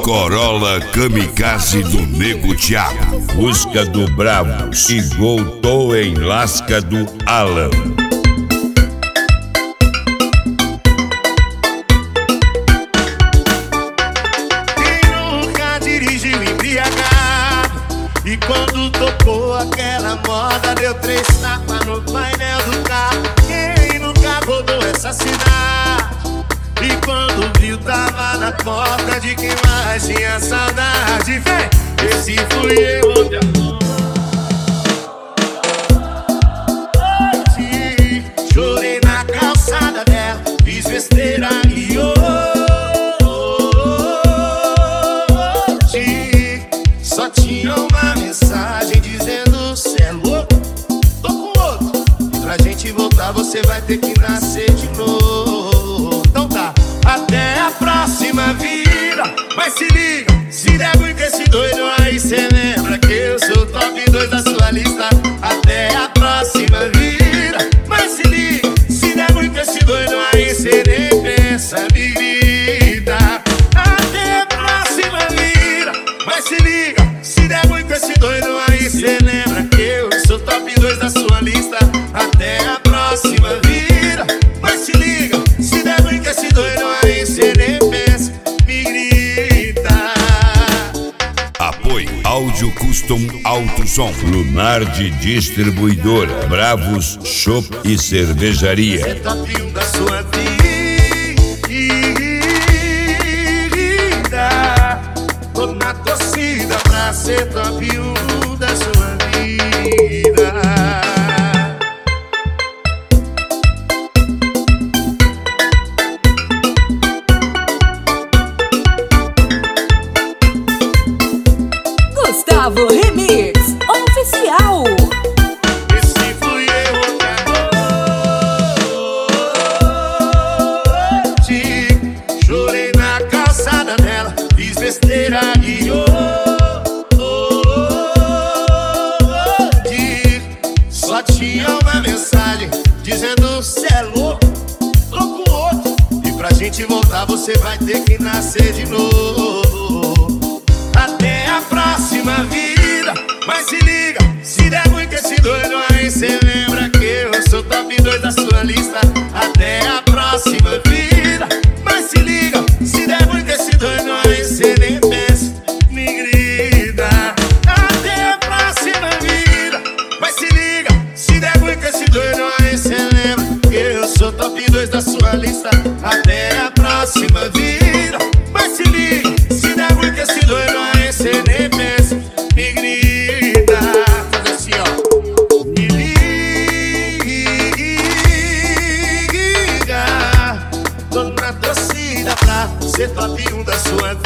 Corolla Kamikaze do Nego Thiago. Busca do Bravos e voltou em lasca do Alan. Quem nunca dirigiu embriagado e quando tocou aquela moda deu 3 tapas no painel do carro? Quem nunca rodou essa cidade e quando viu tava na porta de quem mais tinha saudade? Vem, esse fui eu onde amor. Chorei na calçada dela, fiz besteira e hoje só tinha uma mensagem dizendo: cê é louco, tô com outro, e pra gente voltar você vai ter que nascer de novo. Então tá, até a próxima vida. Mas se liga, se der ruim com esse doido aí, cê lembra que eu sou top 2 da sua lista. Até a próxima vida. Mas se liga, se der ruim com esse doido aí, cê nem pensa, me grita. Até a próxima vida. Mas se liga, se der ruim com esse doido aí, cê lembra que eu sou top 2 da sua lista. Até a próxima vida. Mas se liga, se der ruim com esse doido aí, cê nem pensa, me grita. Apoio Áudio Custom Alto Som. Lunar de Distribuidora. Bravos Shop e Cervejaria. Cê top 1 da sua vida. Tô na torcida pra ser top 1 da sua vida. Gustavo Remix Oficial. Esse fui eu hoje. Chorei na calçada dela, fiz besteira e hoje só tinha uma mensagem dizendo: cê é louco, tô com outro, e pra gente voltar você vai ter que nascer de novo. Até a próxima vida. Mas se liga, se der ruim com esse doido aí, cê lembra que eu sou top 2 da sua lista. Até a próxima vida. Mas se liga, se der ruim com esse doido aí, cê nem pensa, me grita. Até a próxima vida. Mas se liga, se der ruim com esse doido aí, cê lembra que eu sou top 2 da sua lista. Até a próxima vida. Mas se liga, se der ruim com esse doido aí, cê nem pensa, me grita. Faz assim, ó. Me liga, tô na torcida pra ser top 1 da sua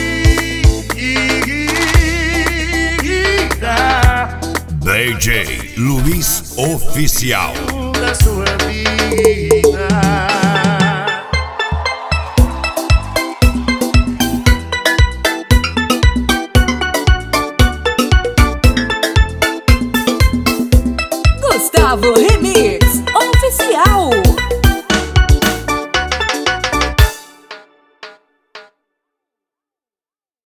vida. DJ Luiz Oficial. Da sua vida. Gustavo